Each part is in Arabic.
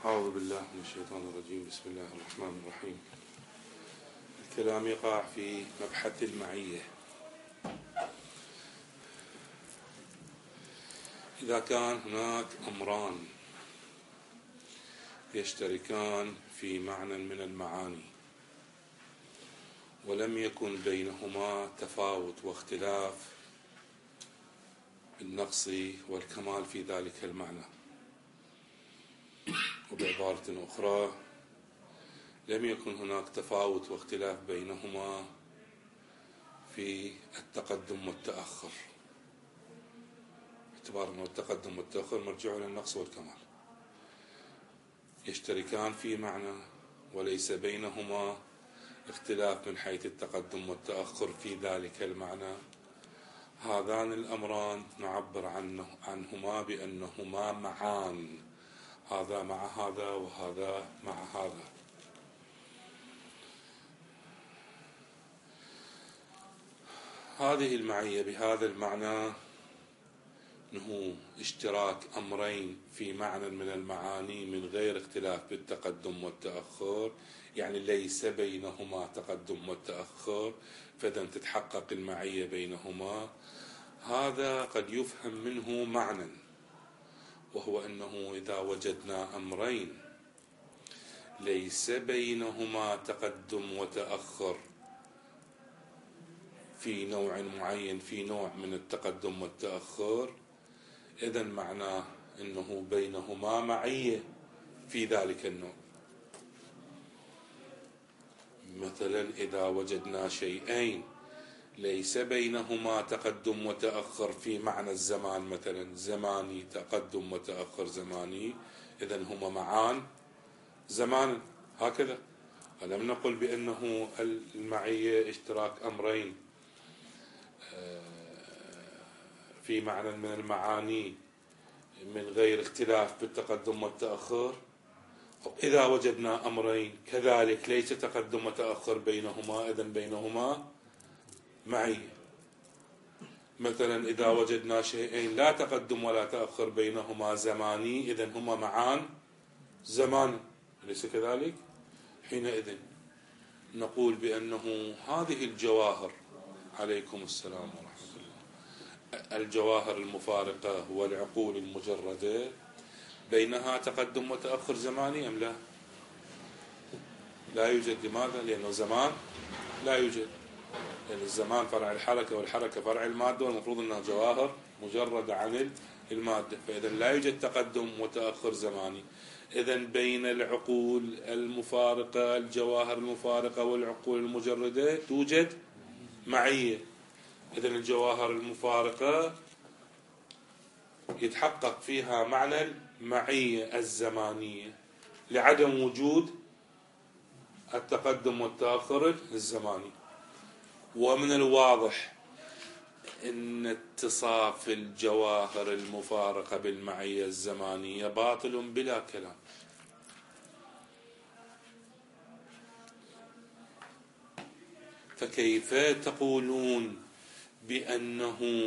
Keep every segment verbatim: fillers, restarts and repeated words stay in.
أعوذ بالله من الشيطان الرجيم. بسم الله الرحمن الرحيم. الكلام يقع في مبحث المعية. إذا كان هناك أمران يشتركان في معنى من المعاني ولم يكن بينهما تفاوت واختلاف بالنقص والكمال في ذلك المعنى، وبعبارة أخرى لم يكن هناك تفاوت واختلاف بينهما في التقدم والتأخر، باعتبار أن التقدم والتأخر مرجع إلى النقص والكمال، يشتركان في معنى وليس بينهما اختلاف من حيث التقدم والتأخر في ذلك المعنى. هذان الأمران نعبر عنه عنهما بأنهما معان، هذا مع هذا وهذا مع هذا. هذه المعية بهذا المعنى أنه اشتراك أمرين في معنى من المعاني من غير اختلاف بالتقدم والتأخر، يعني ليس بينهما تقدم والتأخر، فإذا تتحقق المعية بينهما. هذا قد يفهم منه معنى، وهو أنه إذا وجدنا أمرين ليس بينهما تقدم وتأخر في نوع معين، في نوع من التقدم والتأخر، إذن معناه أنه بينهما معية في ذلك النوع. مثلا إذا وجدنا شيئين ليس بينهما تقدم وتأخر في معنى الزمان، مثلا زماني تقدم وتأخر زماني، إذن هما معان زمان. هكذا ألم نقل بأنه المعية اشتراك أمرين في معنى من المعاني من غير اختلاف بالتقدم والتأخر؟ إذا وجدنا أمرين كذلك ليس تقدم وتأخر بينهما، إذن بينهما معية. مثلا إذا وجدنا شيئين لا تقدم ولا تأخر بينهما زماني، إذن هما معان زمان، أليس كذلك؟ حينئذ نقول بأنه هذه الجواهر، عليكم السلام ورحمة الله، الجواهر المفارقة والعقول المجردة بينها تقدم وتأخر زماني أم لا؟ لا يوجد. لماذا؟ لأنه زمان لا يوجد، لأن الزمان فرع الحركة والحركة فرع المادة، والمفروض أنها جواهر مجردة عن المادة، فإذا لا يوجد تقدم وتأخر زماني. إذن بين العقول المفارقة، الجواهر المفارقة والعقول المجردة توجد معية. إذن الجواهر المفارقة يتحقق فيها معنى المعية الزمانية لعدم وجود التقدم والتأخر الزماني. ومن الواضح أن اتصاف الجواهر المفارقة بالمعية الزمانية باطل بلا كلام. فكيف تقولون بأنه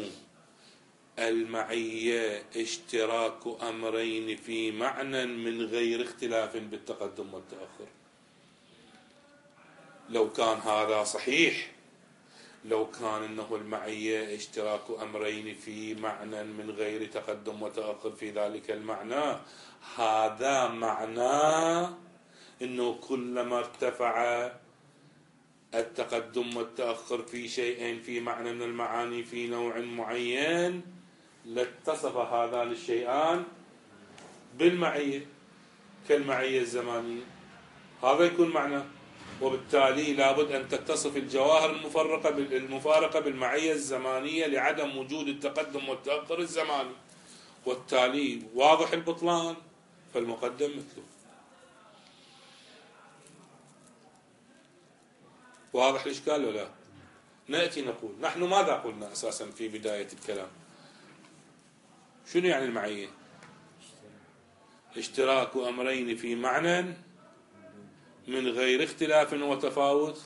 المعية اشتراك أمرين في معنى من غير اختلاف بالتقدم والتأخر؟ لو كان هذا صحيح، لو كان أنه المعية اشتراك أمرين في معنى من غير تقدم وتأخر في ذلك المعنى، هذا معناه أنه كلما ارتفع التقدم والتأخر في شيئين في معنى من المعاني في نوع معين لاتصف هذان الشيئان بالمعية كالمعية الزمانية. هذا يكون معناه، وبالتالي لابد أن تتصف الجواهر المفرقة المفارقة بالمعية الزمانية لعدم وجود التقدم والتأخر الزماني، والتالي واضح البطلان، فالمقدم مثله. واضح الإشكال ولا؟ نأتي نقول نحن ماذا قلنا أساسا في بداية الكلام؟ شنو يعني المعية؟ اشتراك أمرين في معنى من غير اختلاف وتفاوت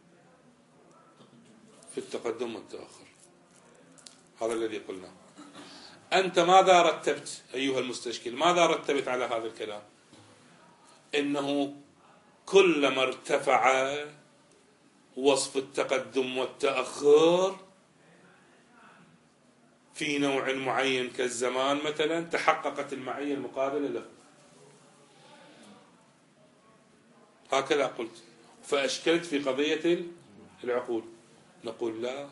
في التقدم والتأخر. هذا الذي قلناه. أنت ماذا رتبت أيها المستشكل؟ ماذا رتبت على هذا الكلام؟ إنه كلما ارتفع وصف التقدم والتأخر في نوع معين كالزمان مثلا تحققت المعية المقابلة له. هكذا قلت، فأشكلت في قضية العقول. نقول لا،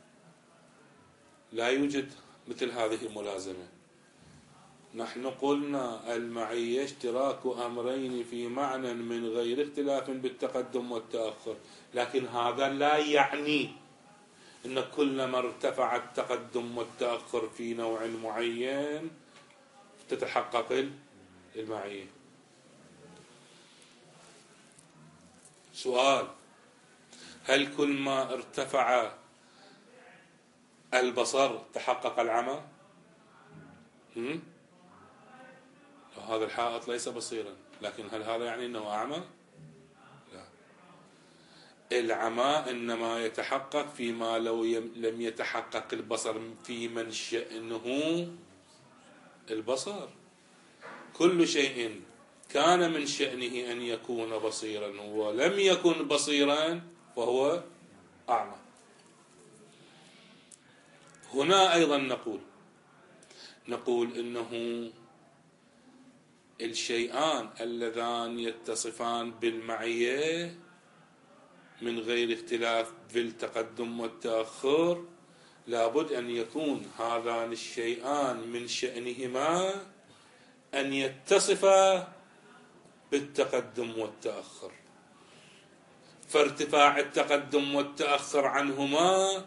لا يوجد مثل هذه الملازمة. نحن قلنا المعية اشتراك أمرين في معنى من غير اختلاف بالتقدم والتأخر، لكن هذا لا يعني أن كلما ارتفع التقدم والتأخر في نوع معين تتحقق المعية. سؤال: هل كل ما ارتفع البصر تحقق العمى؟ هذا الحائط ليس بصيرا، لكن هل هذا يعني أنه أعمى؟ لا. العمى إنما يتحقق فيما لو لم يتحقق البصر في من شأنه البصر. كل شيء كان من شأنه أن يكون بصيرا ولم يكن بصيرا فهو أعمى. هنا أيضا نقول نقول إنه الشيئان اللذان يتصفان بالمعية من غير اختلاف في التقدم والتأخر لابد أن يكون هذان الشيئان من شأنهما أن يتصفا بالتقدم والتأخر، فارتفاع التقدم والتأخر عنهما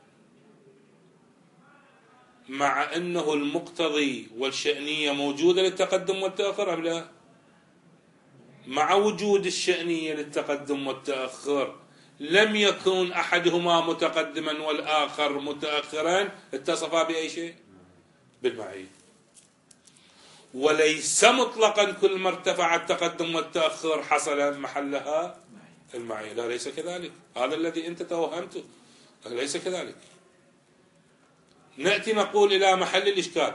مع أنه المقتضي والشأنية موجودة للتقدم والتأخر أم لا؟ مع وجود الشأنية للتقدم والتأخر لم يكن أحدهما متقدما والآخر متأخرا، اتصفا بأي شيء؟ بالمعية. وليس مطلقا كل ما ارتفع التقدم والتأخر حصل محلها المعية، لا ليس كذلك. هذا الذي أنت توهمته، ليس كذلك. نأتي نقول إلى محل الإشكال.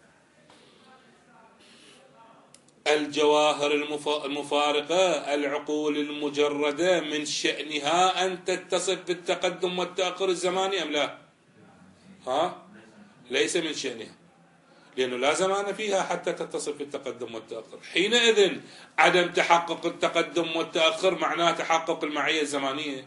الجواهر المفارقة العقول المجردة من شأنها أن تتصف بالتقدم والتأخر الزماني أم لا؟ ها؟ ليس من شأنها، لأنه لا زمان فيها حتى تتصف بالتقدم والتأخر. حينئذ عدم تحقق التقدم والتأخر معناه تحقق المعية الزمانية؟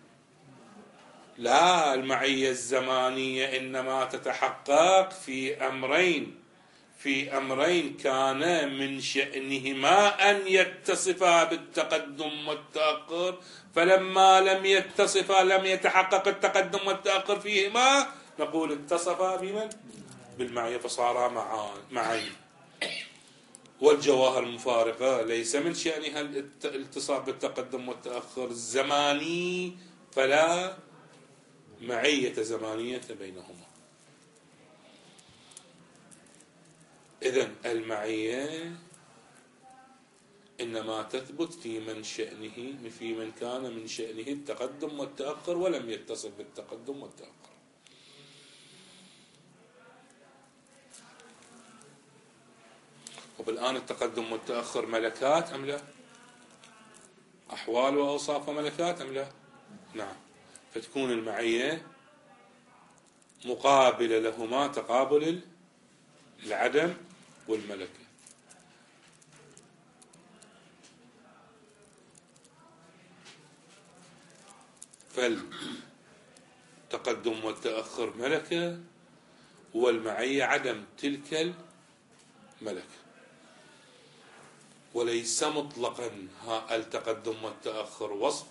لا، المعية الزمانية إنما تتحقق في أمرين في أمرين كان من شأنهما أن يتصفا بالتقدم والتأخر، فلما لم يتصفا لم يتحقق التقدم والتأخر فيهما، نقول اتصفا بمن؟ بالمعية، فصارا معين. والجواهر المفارقة ليس من شأنها الاتصاف بالتقدم والتأخر الزماني، فلا معية زمانية بينهما. إذن المعية إنما تثبت في من شأنه في من كان من شأنه التقدم والتأخر ولم يتصف بالتقدم والتأخر. وبالآن التقدم والتأخر ملكات أم لا؟ أحوال وأوصاف وملكات أم لا؟ نعم. فتكون المعية مقابلة لهما تقابل العدم والملكة. فالتقدم والتأخر ملكة، والمعية عدم تلك الملكة. وليس مطلقا التقدم والتأخر وصف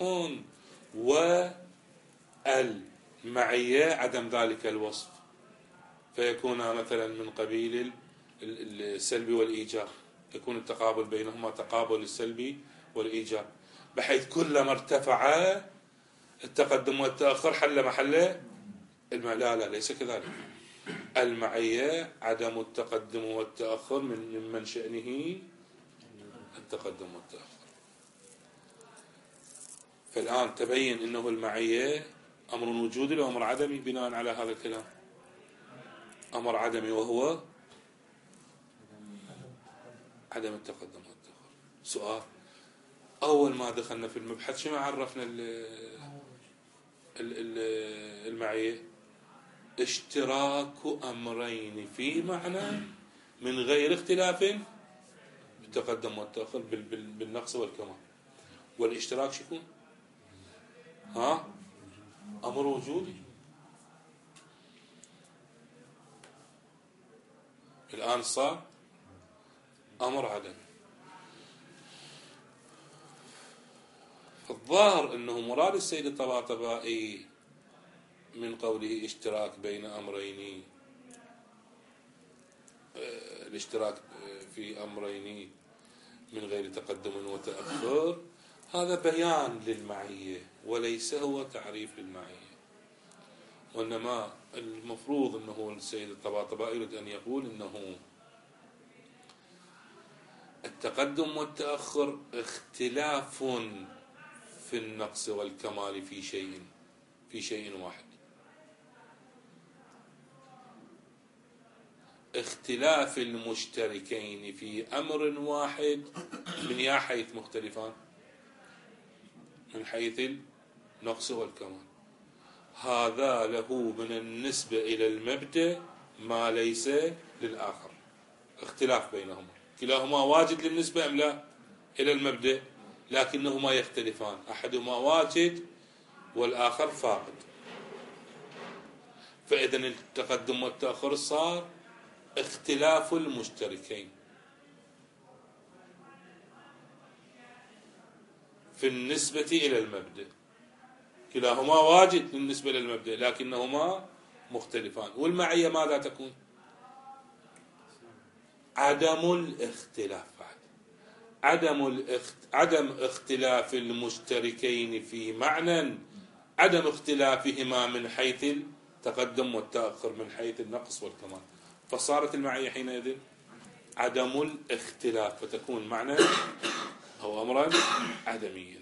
والمعية عدم ذلك الوصف، فيكون مثلا من قبيل السلب والإيجاب، يكون التقابل بينهما تقابل السلبي والإيجاب، بحيث كلما ارتفع التقدم والتأخر حل محله المعية. لا لا ليس كذلك. المعية عدم التقدم والتأخر من من شأنه التقدم والتأخر. فالآن تبين أنه المعية أمر وجودي وأمر عدمي بناء على هذا الكلام. أمر عدمي وهو عدم التقدم والتأخر. سؤال: أول ما دخلنا في المبحث شنو عرفنا المعية؟ اشتراك أمرين في معنى من غير اختلاف بالتقدم والتأخر بالنقص والكمال. والاشتراك شو يكون؟ ها؟ أمر وجودي. الآن صار أمر عدم. الظاهر أنه مراد السيد الطباطبائي من قوله اشتراك بين أمرين، الاشتراك في أمرين من غير تقدم وتأخر، هذا بيان للمعية وليس هو تعريف للمعية. وإنما المفروض أنه السيد الطباطبائي يريد أن يقول أنه التقدم والتأخر اختلاف في النقص والكمال في شيء في شيء واحد، اختلاف المشتركين في أمر واحد من يا حيث مختلفان؟ من حيث النقص والكمال. هذا له من النسبة إلى المبدأ ما ليس للآخر، اختلاف بينهما، كلاهما واجد للنسبة أم لا إلى المبدأ، لكنهما يختلفان، أحدهما واجد والآخر فاقد. فإذن التقدم والتأخر صار اختلاف المشتركين في النسبة إلى المبدأ، كلاهما واجد بالنسبة للمبدأ لكنهما مختلفان. والمعية ماذا تكون؟ عدم الاختلاف بعد، عدم الاخت... عدم اختلاف المشتركين في معنى، عدم اختلافهما من حيث التقدم والتأخر من حيث النقص والكمال. فصارت المعية حينئذ عدم الاختلاف، فتكون معنى أو أمرا عدميا.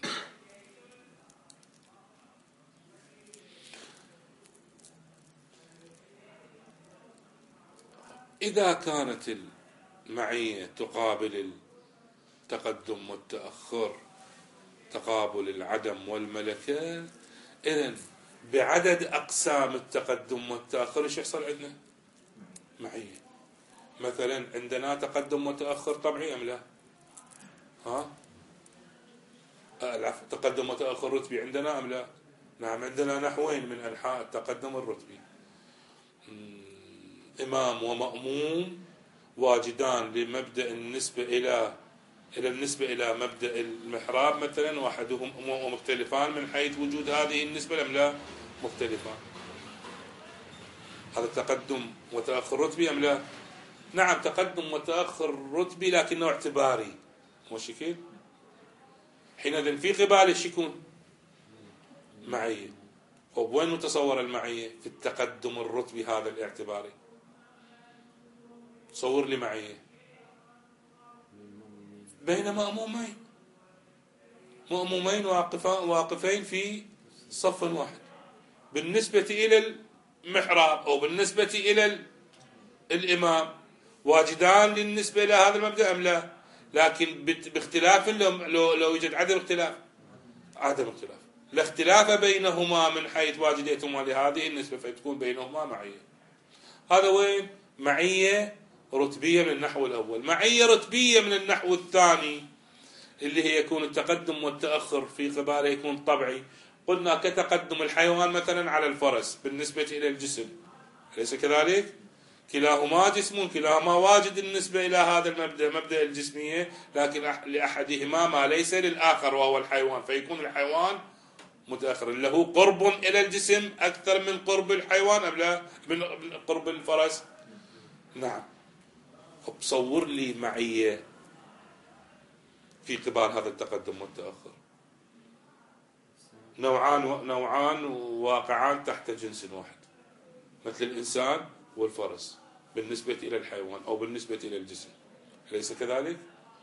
إذا كانت المعية تقابل التقدم والتأخر، تقابل العدم والملكة، إذن بعدد أقسام التقدم والتأخر إيش يحصل عندنا؟ معية. مثلا عندنا تقدم وتأخر طبيعي أم لا؟ ها؟ العفو، تقدم وتأخر رتبي عندنا أم لا؟ نعم، عندنا نحوين من أنحاء التقدم الرتبي، إمام ومأموم واجدان لمبدأ النسبة إلى إلى النسبة إلى مبدأ المحراب مثلا، واحدهم ومختلفان من حيث وجود هذه النسبة أم لا؟ مختلفان. هذا تقدم وتأخر رتبي أم لا؟ نعم، تقدم وتأخر رتبي لكنه اعتباري، مو شكل. حينئذ في قبال ايش يكون؟ معية. وين متصور المعية؟ في التقدم الرتبي هذا الاعتباري. تصور لي معية بين مأمومين، مأمومين واقفين في صف واحد، بالنسبة إلى المحراب أو بالنسبة إلى الإمام واجدان للنسبة إلى هذا المبدأ أم لا؟ لكن باختلاف، لو لو يوجد عدم اختلاف، عدم اختلاف، لا اختلاف بينهما من حيث واجديتهما لهذه النسبة، فتكون بينهما معية. هذا وين؟ معية رتبية من النحو الأول. معية رتبية من النحو الثاني اللي هي يكون التقدم والتأخر في قباله يكون طبعي. قلنا كتقدم الحيوان مثلا على الفرس بالنسبة إلى الجسم، أليس كذلك؟ كلاهما جسم، كلاهما واجد النسبة إلى هذا المبدأ، مبدأ الجسمية، لكن لأحدهما ما ليس للآخر وهو الحيوان، فيكون الحيوان متأخر، له قرب إلى الجسم أكثر من قرب الحيوان أم لا؟ من قرب الفرس. نعم. بصور لي معية في قبال هذا التقدم والتأخر، نوعان نوعان واقعان تحت جنس واحد، مثل الإنسان والفرس بالنسبة إلى الحيوان أو بالنسبة إلى الجسم، أليس كذلك؟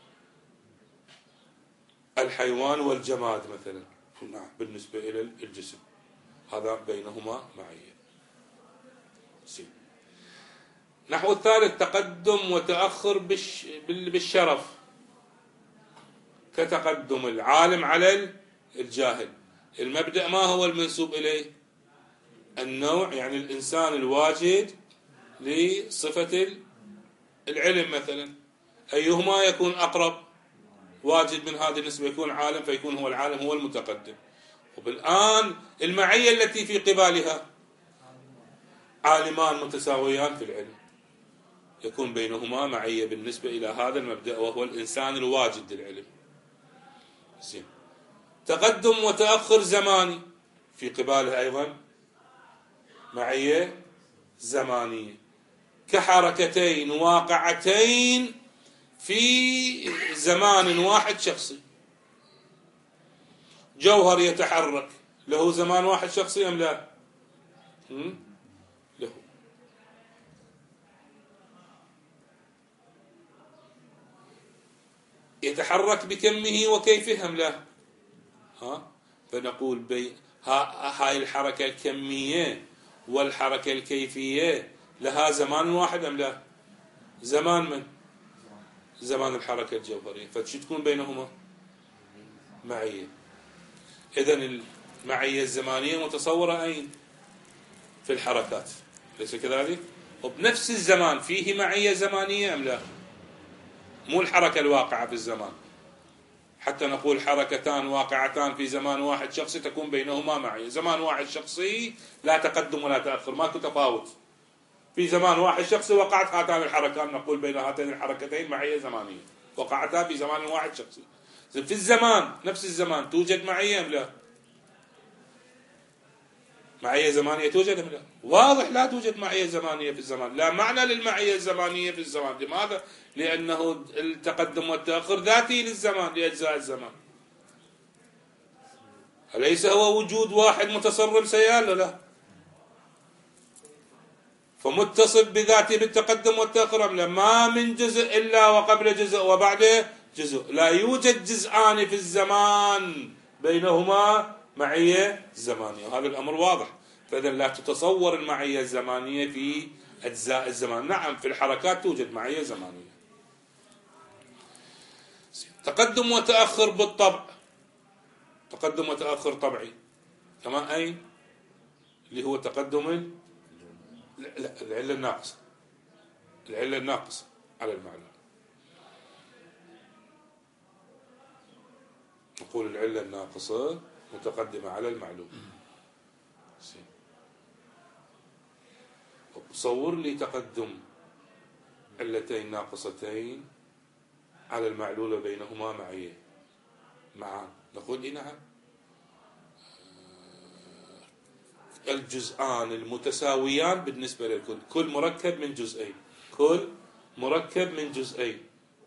الحيوان والجماد مثلا، نعم، بالنسبة إلى الجسم، هذا بينهما معية. سي. نحو الثالث تقدم وتأخر بالشرف. كتقدم العالم على الجاهل. المبدأ ما هو المنسوب إليه؟ النوع، يعني الإنسان الواجد لصفة العلم مثلا، أيهما يكون أقرب؟ واجد من هذه النسبة يكون عالم، فيكون هو العالم هو المتقدم. وبالآن المعية التي في قبالها عالمان متساويان في العلم، يكون بينهما معية بالنسبة إلى هذا المبدأ وهو الإنسان الواجد للعلم. زين. تقدم وتأخر زماني في قبالها أيضا معية زمانية، كحركتين واقعتين في زمان واحد شخصي. جوهر يتحرك له زمان واحد شخصي أم لا؟ له. يتحرك بكمه وكيفه أم لا؟ ها؟ فنقول بي هاي الحركة الكمية والحركة الكيفية لها زمان واحد أم لا؟ زمان من؟ زمان الحركة الجوهرية. فشو تكون بينهما؟ معية. إذن المعية الزمانية متصورة أين؟ في الحركات، ليس كذلك؟ وبنفس الزمان فيه معية زمانية أم لا؟ مو الحركة الواقعة في الزمان، حتى نقول حركتان واقعتان في زمان واحد شخصي تكون بينهما معية. زمان واحد شخصي لا تقدم ولا تأخر، ماكو تفاوت. في زمان واحد شخصي وقعت هاتان الحركات، نقول بين هاتين الحركتين معية زمانية وقعتا في زمان واحد شخصي. في الزمان نفس الزمان توجد معية أم لا؟ معية زمانية توجد أم لا؟ واضح لا توجد معية زمانية في الزمان، لا معنى للمعية الزمانية في الزمان. لماذا؟ لأنه التقدم والتأخر ذاتي للزمان لأجزاء الزمان، أليس هو وجود واحد متصرف سيال؟ لا، فمتصل بذاته بالتقدم والتأخر أم لا؟ ما من جزء إلا وقبل جزء وبعده جزء، لا يوجد جزءان في الزمان بينهما معية زمانية، وهذا الأمر واضح. فإذا لا تتصور المعية الزمانية في أجزاء الزمان. نعم في الحركات توجد معية زمانية. تقدم وتأخر بالطبع، تقدم وتأخر طبعي كما أين؟ اللي هو تقدم العلة الناقصة، العلة الناقصة على المعلوم. نقول العلة الناقصة متقدمة على المعلوم. صور لي تقدم علتين ناقصتين على المعلول بينهما معية معا، نقول إيه نعم. الجزءان المتساويان بالنسبة للكل، كل مركب من جزئين، كل مركب من جزئين،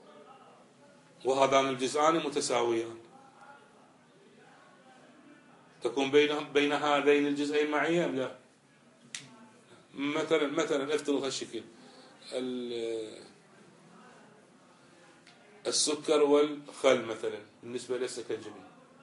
وهذان الجزءان متساويان، تكون بين بين هذين الجزئين معية أم لا؟ مثلا مثلا افترض هالشكل، السكر والخل مثلا بالنسبة للسكنجبين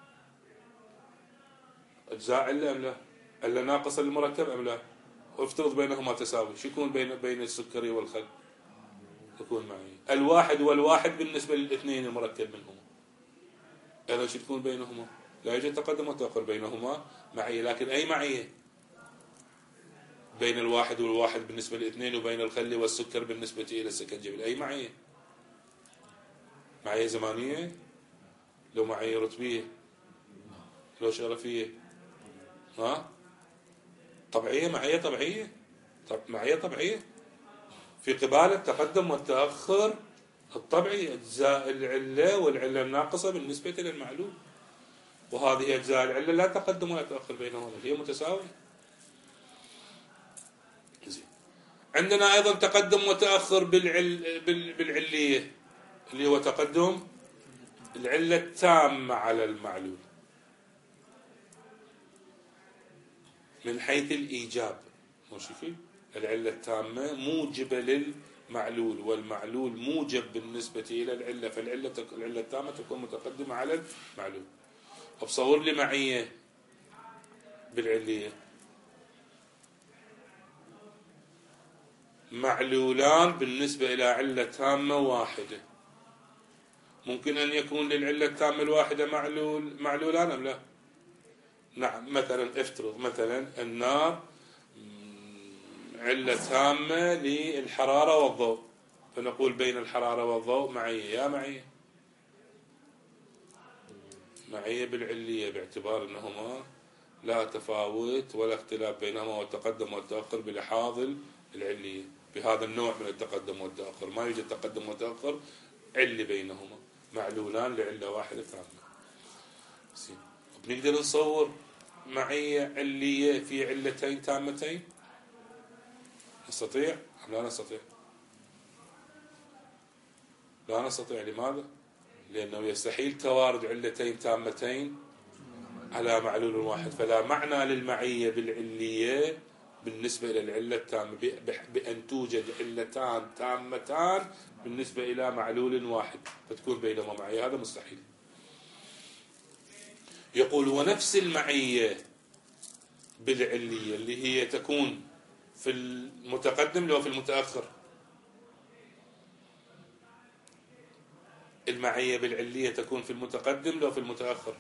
أجزاء علة أم لا؟ علة ناقصة للمركب أم لا؟ وافترض بينهما تساوي، شو يكون بين بين السكري والخل؟ تكون معي الواحد والواحد بالنسبة للاثنين المركب منهما، إذا شو تكون بينهما؟ لا يوجد تقدم وتأخر بينهما معية. لكن أي معية بين الواحد والواحد بالنسبة للاثنين وبين الخل والسكر بالنسبة إلى السكنجبيل؟ أي معية؟ معية زمانية؟ لو معية رتبية؟ لو شرفية؟ ها؟ طبيعية؟ معية طبيعية؟ طب معية طبيعية في قبال التقدم والتأخر الطبيعي، أجزاء العلة والعلة الناقصة بالنسبة للمعلوم، وهذه أجزاء العلة لا تقدم ولا تأخر بينهما، هي متساوية. عندنا أيضا تقدم وتأخر بالعل بالعلية اللي هو تقدم العلة التامة على المعلول من حيث الإيجاب، ماشي؟ العلة التامة موجبة للمعلول، والمعلول موجب بالنسبة إلى العلة، فالعلة العلة التامة تكون متقدمة على المعلول. أبصور لي معية بالعلية، معلولان بالنسبة إلى علة تامة واحدة، ممكن أن يكون للعلة التامة الواحدة معلول معلولان أم لا؟ نعم. مثلا افترض مثلا النار علة تامة للحرارة والضوء، فنقول بين الحرارة والضوء معية. يا معية معية بالعلية، باعتبار أنهما لا تفاوت ولا اختلاف بينهما والتقدم والتأخر بلحاظ العلية. بهذا النوع من التقدم والتأخر ما يوجد تقدم وتأخر علة بينهما، معلولان لعلة واحدة تامة. بنقدر نصور معية علية في علتين تامتين؟ نستطيع أم لا نستطيع؟ لا نستطيع. لماذا؟ لأنه يستحيل توارد علتين تامتين على معلول واحد، فلا معنى للمعية بالعلية بالنسبة إلى العلة التامة بأن توجد علتان تامتان بالنسبة إلى معلول واحد فتكون بينهما معية، هذا مستحيل. يقول ونفس المعية بالعلية اللي هي تكون في المتقدم لو في المتأخر. المعية بالعلية تكون في المتقدم لو في المتأخر.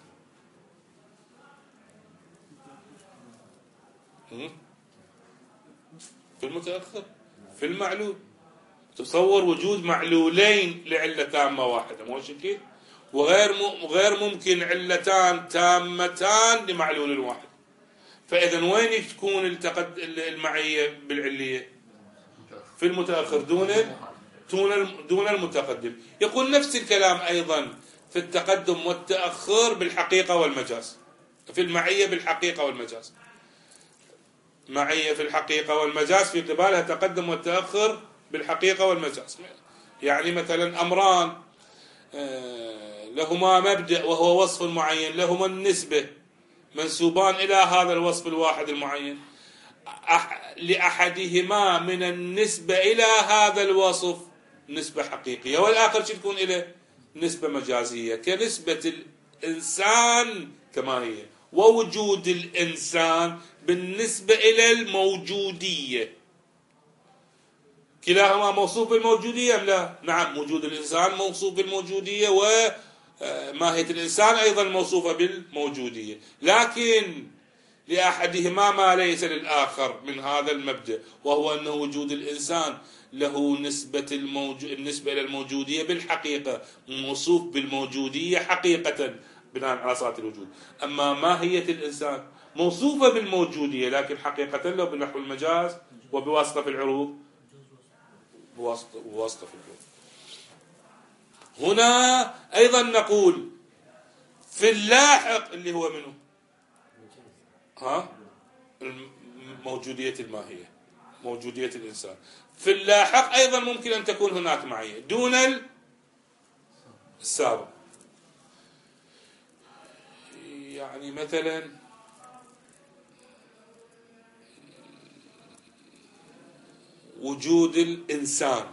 في المتأخر، في المعلول. تصور وجود معلولين لعلة تامة واحدة، مو شكل وغير غير ممكن علتان تامتان لمعلول واحد. فإذا وين تكون التقد المعية بالعلية؟ في المتأخر دون دون المتقدم. يقول نفس الكلام أيضا في التقدم والتأخر بالحقيقة والمجاز، في المعية بالحقيقة والمجاز. معية في الحقيقة والمجاز في قبالها تقدم والتأخر بالحقيقة والمجاز. يعني مثلا أمران لهما مبدأ وهو وصف معين، لهما النسبة، منسوبان إلى هذا الوصف الواحد المعين، لأحدهما من النسبة إلى هذا الوصف نسبة حقيقية والآخر شو تكون إليه؟ نسبة مجازية، كنسبة الإنسان كما هي ووجود الإنسان بالنسبة إلى الموجودية. كلاهما موصوف بالموجودية أم لا؟ نعم، وجود الإنسان موصوف بالموجودية وماهية الإنسان أيضا موصوفة بالموجودية، لكن لأحدهما ما ليس للآخر من هذا المبدأ، وهو أن وجود الإنسان له نسبة الموجود النسبة إلى الموجودية بالحقيقة، موصوف بالموجودية حقيقة بناء على صفات الوجود. أما ماهية الإنسان موصوفة بالموجودية لكن حقيقة له بنحو المجاز وبواسطة في العروض، بواسطة, بواسطة في العروض. هنا أيضا نقول في اللاحق اللي هو منه ها موجودية الماهية، موجودية الإنسان في اللاحق أيضا ممكن أن تكون هناك معية دون السابق. يعني مثلا وجود الإنسان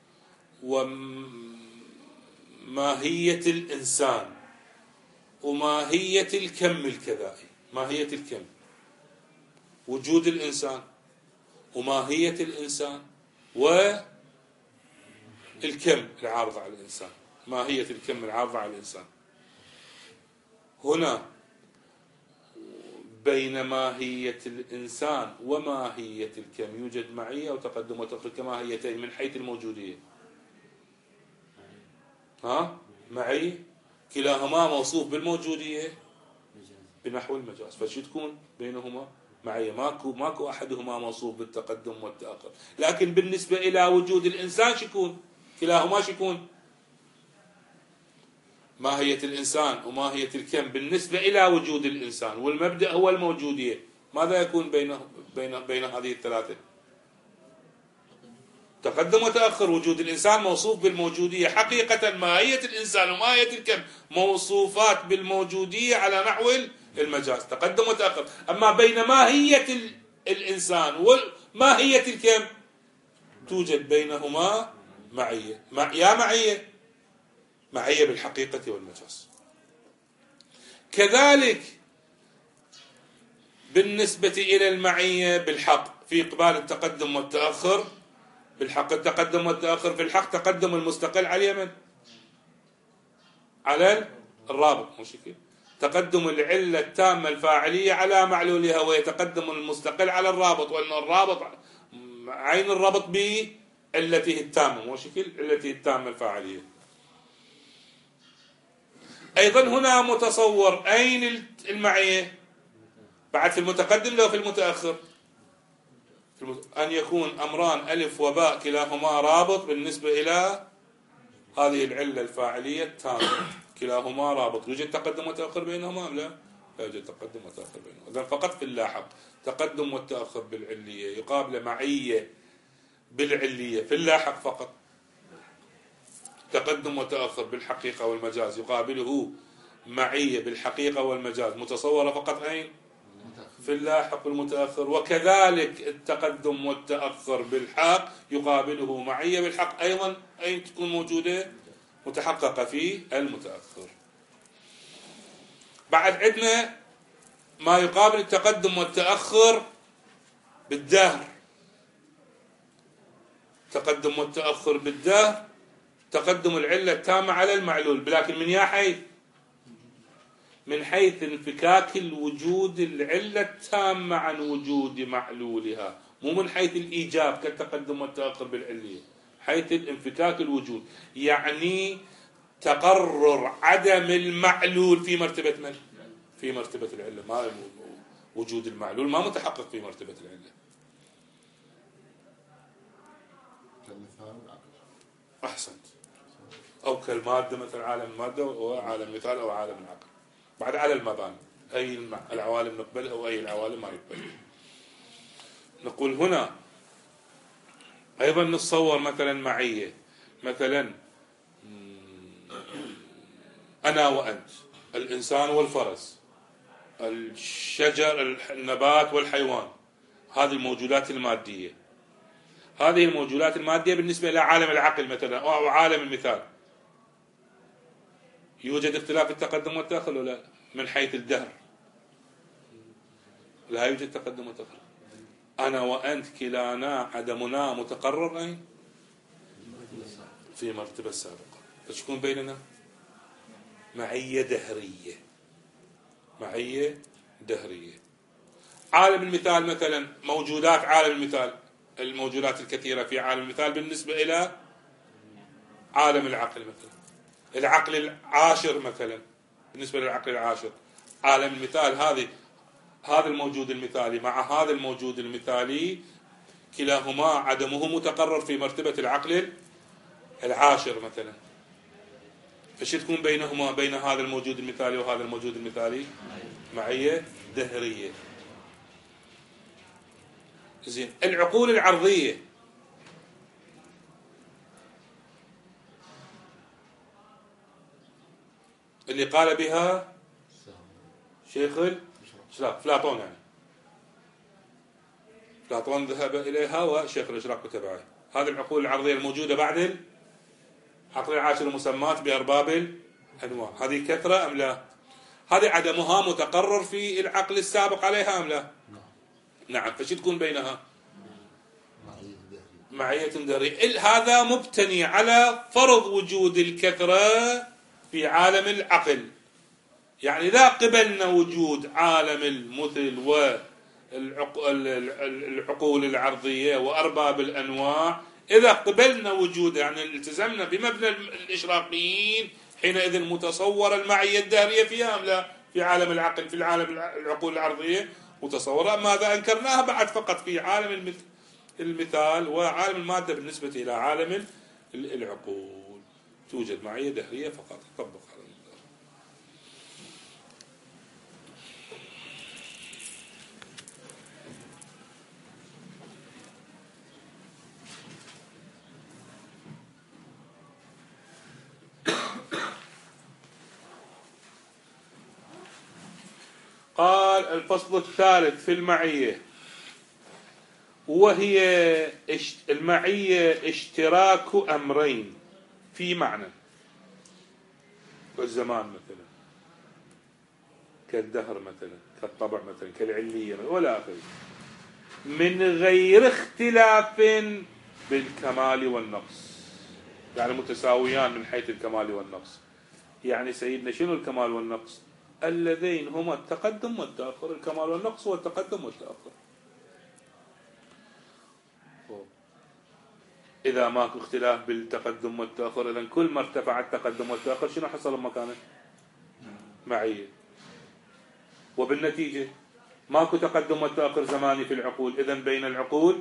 وماهية الإنسان وماهية الكم الكذائي، ماهية الكم، وجود الإنسان وماهية الإنسان والكم العارض على الإنسان، ماهية الكم العارضة على الإنسان. هنا بين ماهية الإنسان وماهية الكم يوجد معية وتقدم وتأخر كماهيتين من حيث الموجودية. ها معي كلاهما موصوف بالموجودية بنحو المجاز، فشو تكون بينهما معية؟ ماكو ماكو أحدهما موصوف بالتقدم والتأخر، لكن بالنسبة إلى وجود الإنسان شكون؟ كلاهما شكون؟ ماهية الإنسان وماهية الكم بالنسبة إلى وجود الإنسان، والمبدأ هو الموجودية. ماذا يكون بين بين بين هذه الثلاثة؟ تقدم وتأخر. وجود الإنسان موصوف بالموجودية حقيقة، ماهية الإنسان وماهية الكم موصوفات بالموجودية على نحو المجاز، تقدم وتأخر. أما بين ماهية الإنسان وماهية الكم توجد بينهما معية، يا معية معية بالحقيقة والمجاز. كذلك بالنسبة إلى المعية بالحق في قبال التقدم والتأخر. بالحق التقدم والتأخر في الحق تقدم المستقل على اليمن، على الرابط، مش كده؟ تقدم العلة التامة الفاعلية على معلولها، ويتقدم المستقل على الرابط، وأن الرابط عين الربط بعلته التامة، مش كده؟ علته التامة الفاعلية. أيضا هنا متصور أين المعية بعد في المتقدم لو في المتأخر؟ في المت... أن يكون أمران ألف وباء كلاهما رابط بالنسبة إلى هذه العلة الفاعلية التامة، كلاهما رابط. يوجد تقدم وتأخر بينهما أم لا؟ لا يوجد تقدم وتأخر بينهما. إذن فقط في اللاحق تقدم والتأخر بالعلية يقابل معية بالعلية في اللاحق فقط. تقدم وتأخر بالحقيقة والمجاز يقابله معية بالحقيقة والمجاز متصورة فقط أين؟ في اللاحق والمتأخر. وكذلك التقدم والتأخر بالحق يقابله معية بالحق أيضا أين تكون موجودة؟ متحققة في المتأخر. بعد عندنا ما يقابل التقدم والتأخر بالدهر. تقدم والتأخر بالدهر تقدم العلة التامة على المعلول، لكن من يا حيث؟ من حيث انفكاك الوجود العلة التامة عن وجود معلولها، مو من حيث الإيجاب كالتقدم والتأخر بالعلية، حيث الانفكاك الوجود، يعني تقرر عدم المعلول في مرتبة من؟ في مرتبة العلة. ما وجود المعلول ما متحقق في مرتبة العلة. أحسنت. أو كالمادة مثل عالم المادة وعالم المثال أو عالم العقل. بعد على المباني أي العوالم نقبلها وأي العوالم ما نقبلها. نقول هنا أيضا نتصور مثلا معية، مثلا أنا وأنت، الإنسان والفرس، الشجر النبات والحيوان، هذه الموجودات المادية. هذه الموجودات المادية بالنسبة إلى عالم العقل مثلا أو عالم المثال يوجد اختلاف التقدم والتأخر ولا لا؟ من حيث الدهر لا يوجد تقدم وتأخر. أنا وأنت كلانا عدمنا متقرر أين؟ في مرتبة السابقة. فتكون بيننا معية دهرية، معية دهرية. عالم المثال مثلا، موجودات عالم المثال، الموجودات الكثيرة في عالم المثال بالنسبة إلى عالم العقل مثلا، العقل العاشر مثلا بالنسبة للعقل العاشر، عالم المثال هذه هذا الموجود المثالي مع هذا الموجود المثالي كلاهما عدمه متقرر في مرتبة العقل العاشر مثلا. فش تكون بينهما بين هذا الموجود المثالي وهذا الموجود المثالي؟ معية دهرية. زين. العقول العرضية اللي قال بها شيخ أفلاطون، يعني أفلاطون ذهب إليها وشيخ الإشراق تبعه. هذه العقول العرضية الموجودة بعد العقل العاشر المسمات بأرباب الأنواع، هذه كثرة أم لا؟ هذه عدمها متقرر في العقل السابق عليها أم لا؟ نعم. فش تكون بينها؟ معية دهرية. هذا مبتني على فرض وجود الكثرة في عالم العقل. يعني إذا قبلنا وجود عالم المثل والعقول العرضية وأرباب الأنواع، إذا قبلنا وجود يعني التزمنا بمبنى الإشراقيين، حينئذ متصور المعية الدهرية فيها أم لا؟ في عالم العقل، في العالم العقول العرضية متصورة. أما إذا أنكرناها بعد فقط في عالم المثال وعالم المادة بالنسبة إلى عالم العقول توجد معية دهرية فقط تطبق على المدار. قال الفصل الثالث في المعية، وهي المعية اشتراك أمرين في معنى كالزمان مثلا، كالدهر مثلا، كالطبع مثلا، كالعلية ولا آخره، من غير اختلاف بالكمال والنقص، يعني متساويان من حيث الكمال والنقص. يعني سيدنا شنو الكمال والنقص؟ اللذين هما التقدم والتأخر. الكمال والنقص هو التقدم والتأخر. إذا ماكو اختلاف بالتقدم والتأخر، إذن كل ما ارتفع التقدم والتأخر شنو حصل بمكانه؟ معية. وبالنتيجة ماكو تقدم والتأخر زماني في العقول، إذن بين العقول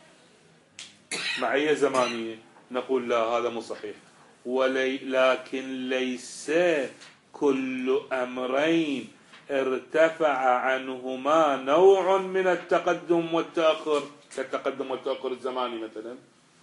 معية زمانية. نقول لا، هذا مو صحيح. ولي لكن ليس كل أمرين ارتفع عنهما نوع من التقدم والتأخر كالتقدم والتأخر الزماني مثلا،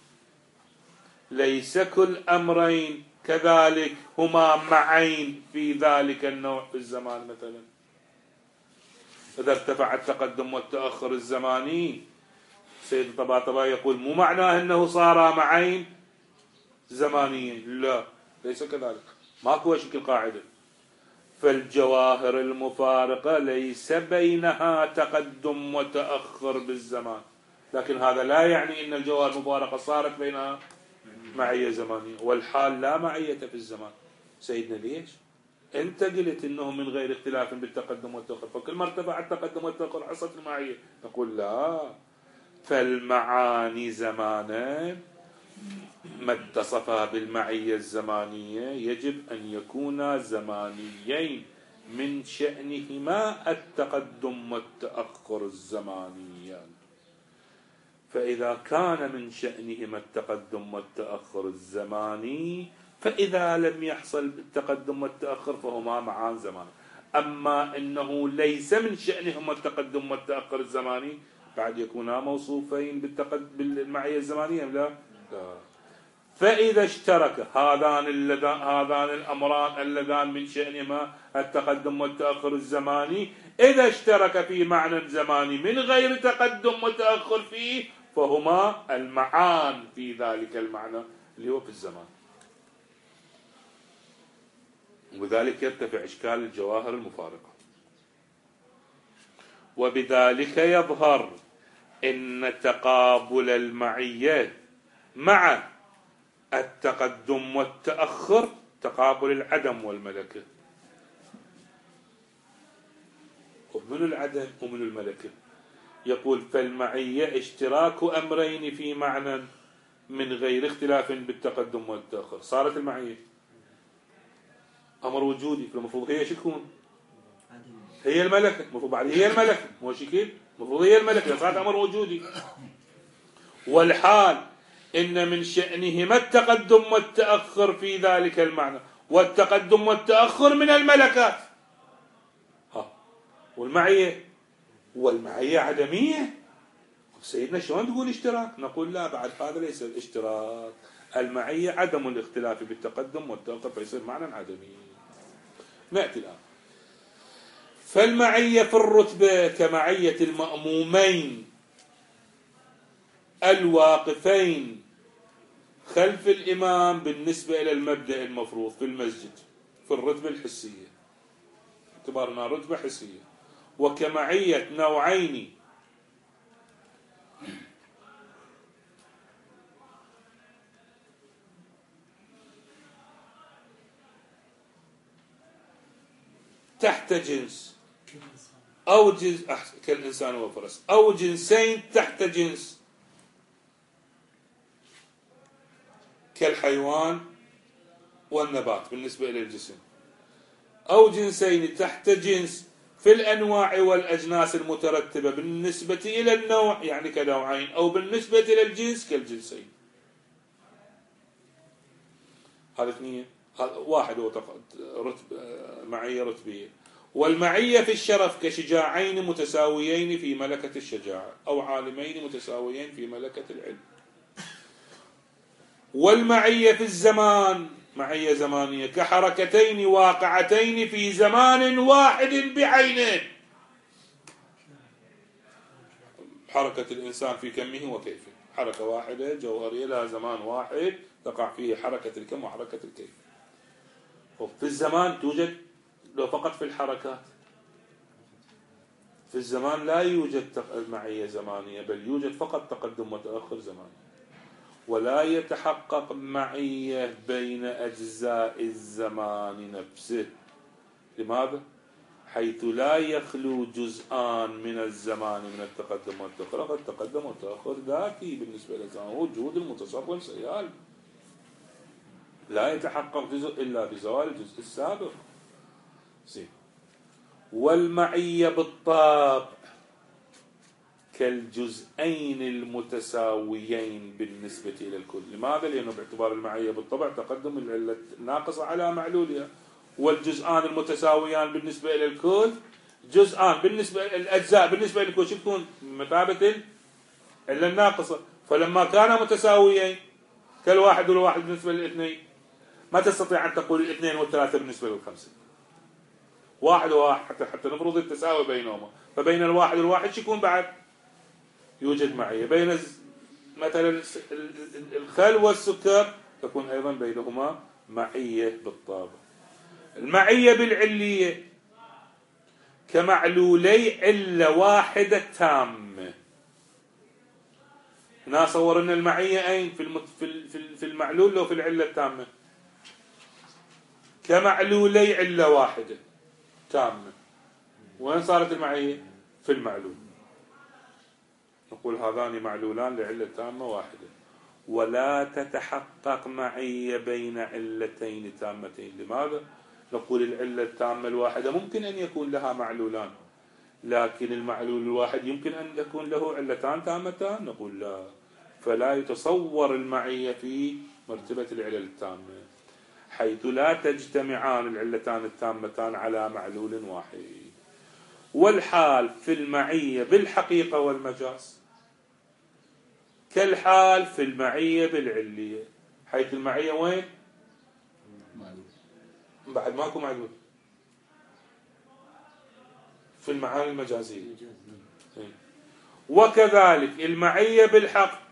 ليس كل أمرين كذلك هما معين في ذلك النوع في الزمان. مثلا إذا ارتفع التقدم والتأخر الزماني، سيد الطباطبائي يقول مو معناه أنه صار معين زمانيين، لا، ليس كذلك، ماكو شكل قاعدة. فالجواهر المفارقة ليس بينها تقدم وتأخر بالزمان، لكن هذا لا يعني أن الجواهر المفارقة صارت بينها معية زمانية. والحال لا معية في الزمان. سيدنا ليش؟ أنت قلت أنه من غير اختلاف بالتقدم والتأخر، فكل ما ارتفع التقدم والتأخر حصلت المعية. نقول لا، فالمعاني زمانا ما اتصفا بالمعية الزمانية يجب أن يكونا زمانيين من شأنهما التقدم والتأخر الزمانيان. فإذا كان من شأنهما التقدم والتأخر الزماني، فإذا لم يحصل التقدم والتأخر فهما معان زمان. أما إنه ليس من شأنهما التقدم والتأخر الزماني، بعد يكونا موصوفين بالمعية الزمانية لا؟ لا. فإذا اشترك هذان هذان الأمران اللذان من شأنهما التقدم والتأخر الزماني، إذا اشترك في معنى زماني من غير تقدم وتأخر فيه، فهما المعان في ذلك المعنى اللي هو في الزمان. وذلك يرتفع إشكال الجواهر المفارقة. وبذلك يظهر إن تقابل المعية مع التقدم والتأخر تقابل العدم والملكة. ومن العدم ومن الملكة؟ يقول فالمعية اشتراك أمرين في معنى من غير اختلاف بالتقدم والتأخر. صارت المعية أمر وجودي، فالمفروض هي شو تكون؟ هي الملكة. المفروض بعد هي الملكة، مو شكل، المفروض هي الملكة. صارت أمر وجودي. والحال إن من شأنهما التقدم والتأخر في ذلك المعنى، والتقدم والتأخر من الملكات. ها والمعية والمعية عدمية. سيدنا شلون تقول اشتراك؟ نقول لا، بعد هذا ليس الاشتراك. المعية عدم الاختلاف بالتقدم والتأخر، فيصير معنى عدمي. نأتي الآن. فالمعية في الرتبة كمعية المأمومين الواقفين خلف الإمام بالنسبة إلى المبدأ المفروض في المسجد في الرتبة الحسية، اعتبارنا رتبة حسية. وكمعية نوعين تحت جنس أو جنس كالإنسان والفرس، أو جنسين تحت جنس كالحيوان والنبات بالنسبة إلى الجسم، أو جنسين تحت جنس في الأنواع والأجناس المترتبة بالنسبة إلى النوع، يعني كنوعين، أو بالنسبة إلى الجنس كالجنسين. هذا اثنين. واحد هو رتب معية رتبية. والمعية في الشرف كشجاعين متساويين في ملكة الشجاعة، أو عالمين متساويين في ملكة العلم. والمعية في الزمان معية زمانية كحركتين واقعتين في زمان واحد بعينه. حركة الإنسان في كمه وكيفه، حركة واحدة جوهرية لها زمان واحد تقع فيه حركة الكم وحركة الكيف. في الزمان توجد لو فقط في الحركات، في الزمان لا يوجد معية زمانية، بل يوجد فقط تقدم وتأخر زماني. ولا يتحقق معية بين أجزاء الزمان نفسه. لماذا؟ حيث لا يخلو جزءان من الزمان من التقدم والتأخر. التقدم والتأخر ذاتي بالنسبة للزمان، وجود المتصور سيال، لا يتحقق جزء إلا بزوال الجزء السابق. زين. والمعية بالطبع كالجزئين المتساويين بالنسبة إلى الكل. لماذا؟ لأنه باعتبار المعية بالطبع تقدم العلة ناقصة على معلولها، والجزءان المتساويان بالنسبة إلى الكل جزءان بالنسبة الأجزاء بالنسبة للكل شو تكون؟ مثابة العلة الناقصة. فلما كانا متساويين كالواحد والواحد بالنسبة للاثنين، ما تستطيع أن تقول الاثنين والثلاثة بالنسبة للخمسة. واحد وواحد حتى حتى نفرض التساوي بينهما، فبين الواحد والواحد شو يكون بعد؟ يوجد معية. بين مثلا الخل والسكر تكون أيضا بينهما معية بالطابع. المعية بالعلية كمعلولي علة واحدة تامة. هنا صورنا المعية أين؟ في في المعلول لو في العلة التامة. كمعلولي علة واحدة تامة. وين صارت المعية؟ في المعلول. نقول هذان معلولان لعلة تامة واحدة. ولا تتحقق معية بين علتين تامتين. لماذا؟ نقول العلة التامة الواحدة ممكن أن يكون لها معلولان، لكن المعلول الواحد يمكن أن يكون له علتان تامتان. نقول لا، فلا يتصور المعية في مرتبة العلل التامة، حيث لا تجتمعان العلتان التامتان على معلول واحد. والحال في المعية بالحقيقة والمجاز كالحال في المعية بالعلية، حيث المعية وين؟ معلول. بعد ماكو معلول في المعاني المجازية. وكذلك المعية بالحق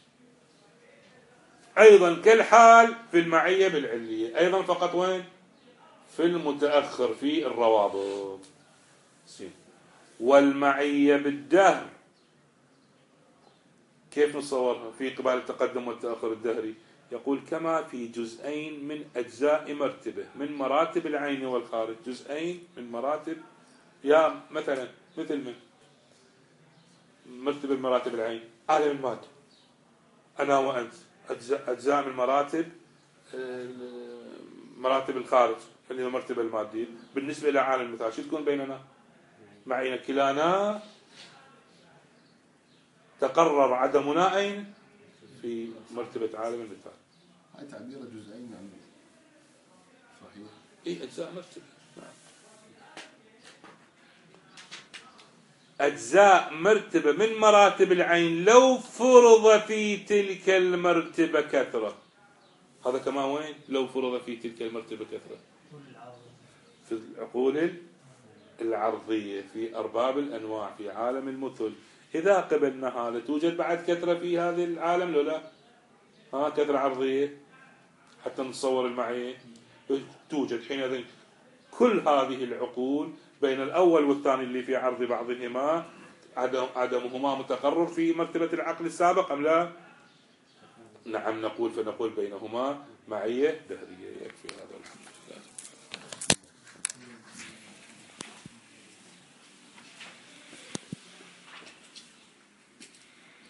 أيضا كالحال في المعية بالعلية، أيضا فقط وين؟ في المتأخر في الروابط. والمعية بالدهر كيف نصورها في قبال التقدم والتأخر الدهري؟ يقول كما في جزئين من أجزاء مرتبة من مراتب العين والخارج. جزئين من مراتب، يا مثلا مثل من مرتبة مراتب العين عالم المادة، أنا وأنت أجزاء, أجزاء من مراتب مراتب الخارج اللي هي المرتبة المادية. بالنسبة إلى عالم المثال شو تكون بيننا؟ معينا كلانا تقرر عدمنا أين؟ في مرتبة عالم المثال. هاي تعبير جزئين عن صحيح. إيه أجزاء مرتبة. أجزاء مرتبة من مراتب العين لو فرض في تلك المرتبة كثرة. هذا كما وين؟ لو فرض في تلك المرتبة كثرة في العقول العرضية في أرباب الأنواع في عالم المثل. إذا قبلناها لتوجد بعد كثرة في هذا العالم لو لا؟ ها كثرة عرضية حتى نتصور المعية توجد. حينئذ كل هذه العقول بين الأول والثاني اللي في عرض بعضهما عدم عدمهما متقرر في مرتبة العقل السابق أم لا؟ نعم نقول، فنقول بينهما معية دهرية. يكفي هذا.